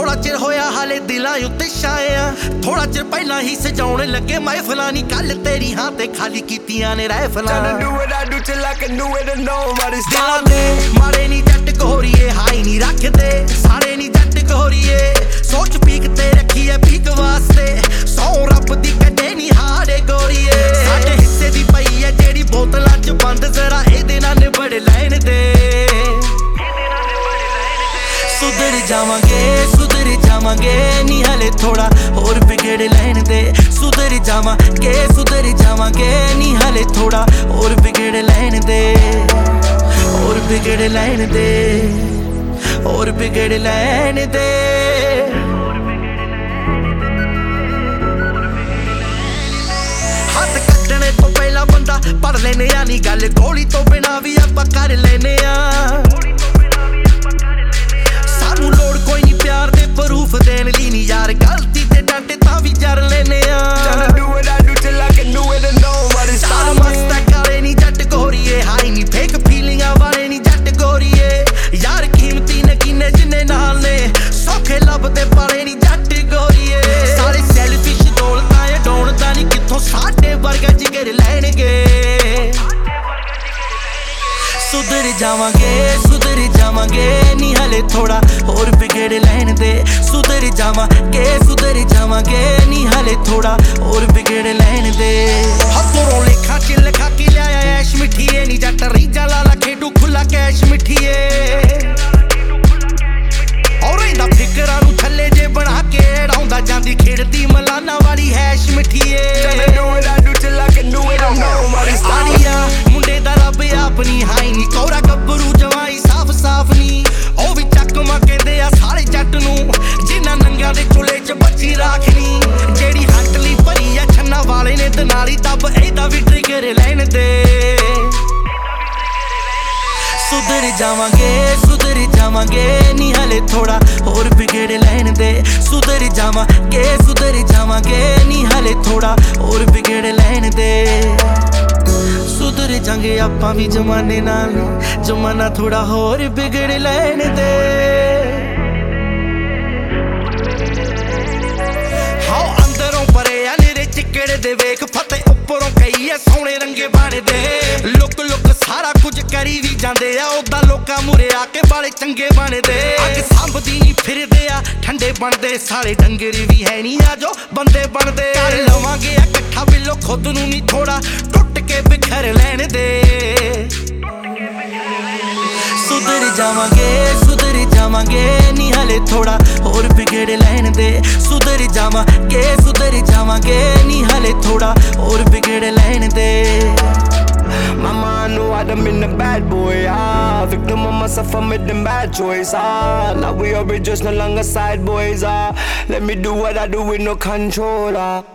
थोड़ा चिर होया हाले दिलां उत्ते छाया थोड़ा चिर पहला ही सजाउण लगे महफिलां नी कल तेरी हां ते खाली कीतियां ने रहफिलां दिलां दे मारे नी जट गोरीए हाई नी रखदे सारे नी जट गोरीए सोच पीक ते रखी है पीक वास्ते सौ रब दी कड्डे नी हारे गोरीए साडे हिस्से दी पई है जेड़ी बोतलां च बंद जरा इहदे नाल निबड़ लैण दे सुधर जावांगे नी हले थोड़ा होर बिगड़ लैण दे सुधर जावांगे नी हले थोड़ा होर बिगड़ लैण दे होर बिगड़ लैण दे होर बिगड़ लैण दे हथ कट्टने तो पहला बंदा पढ़ लेने नी गल गोली तो बिना भी आपां कर लेने सानू लोड़ कोई नी प्यार दे प्रूफ देण ली नी यार गलती ते डांटे तां भी जर लेने सारा मस्ता करे नी जट गोरीए हाई नी फेक फीलिंगां वाले नी जट गोरीए यार कीमती नकीने जिन्ने नाल ने सौखे लभदे पाले नी जट गोरीए सारे सेल्फिश दौलतां ए डोणदा नी कित्थों साडे वर्गा जिगर लैणगे सुधर जावांगे नी हले थोड़ा होर बिगड़ लैण दे सुधर जावांगे नी हले थोड़ा होर बिगड़ लैण दे हथों लेखा च लिखा के लिया ऐश मिठिए नी जट रीजा लाला खेडू खुला कैश मिठिए और इंदा फिकरां नू थल्ले जे बना के डाउंदा जांदी खिड़दी मलाना वाली हैश मिठिए मुंडे दा रब अपनी हाई नी कौरा गब्बरू जवाई साफ नी ओ भी चकमा कहंदे आ सारे जट नू जिन्ना नंगा दे चुले च बच्ची राखनी जेड़ी हटली भरी आ छन्ना वाले ने दनाली दब एदा भी ट्रिगर लैण दे सुधर जावांगे नी हले थोड़ा होर बिगड़ लैण दे सुधर जावांगे नी हले थोड़ा होर बिगड़ लैण दे सुधर जांगे आपां भी जमाने नाल जमाना थोड़ा होर बिगड़ लैण दे हाओ अंदरों परे आ निरे चिकड़ दे वेख फते उपरों कई आ सोहणे रंगे बण दे लुक सारा कुछ करी भी जांदे आ ओदा लोकां मुरे आके बाले चंगे बनदे अग संभदी नी फिरदे आ ठंडे बनदे सारे डंगर भी है नी आ जो बंदे बनदे कर लवांगे इकट्ठा बिलो खुद नू नी थोड़ा टुट के बिखर लैण दे सुधर जावांगे नी हले थोड़ा होर बिगड़ लैण दे सुधर जावांगे नी हले थोड़ा होर बिगड़ लैण दे Mama, I know I done been a bad boy, victim of myself, I made them bad choice, now we are just no longer side boys, let me do what I do with no control,